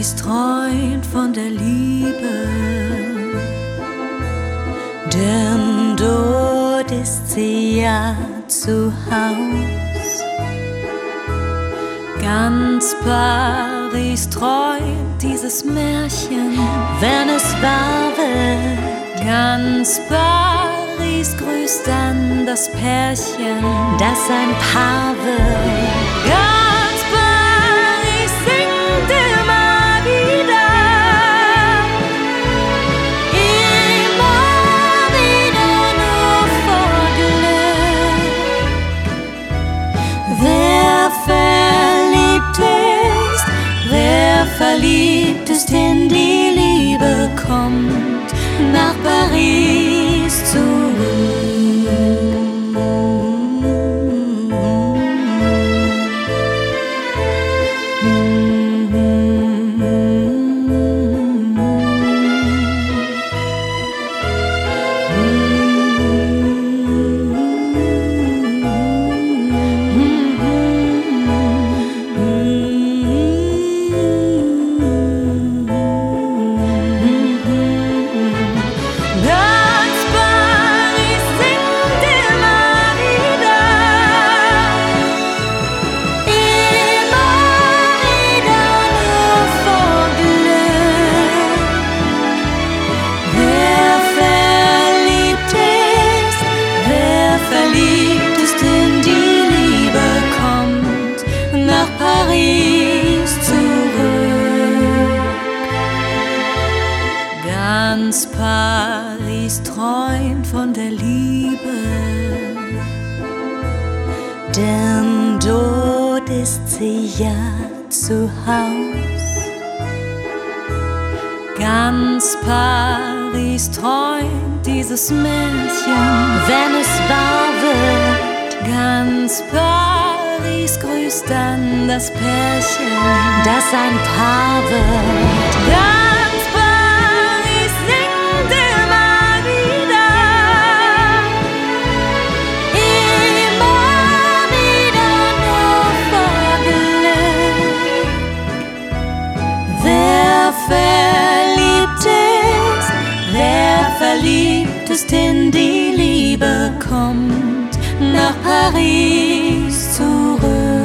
Paris träumt von der Liebe, denn dort ist sie ja zu Haus. Ganz Paris träumt dieses Märchen, wenn es wahr wird. Ganz Paris grüßt dann das Pärchen, das ein Paar wird. Ganz Paris singt immer wieder nur vor Glück. Wer verliebt ist in die Liebe, kommt nach Paris zurück. Ganz Paris träumt von der Liebe, denn dort ist sie ja zu Haus. Ganz Paris träumt dieses Märchen, wenn es wahr wird. Ganz Paris grüßt dann das Pärchen, das ein Paar wird. Ganz Paris singt immer wieder nur vor Glück. Wer verliebt ist in die Liebe, kommt nach Paris zurück.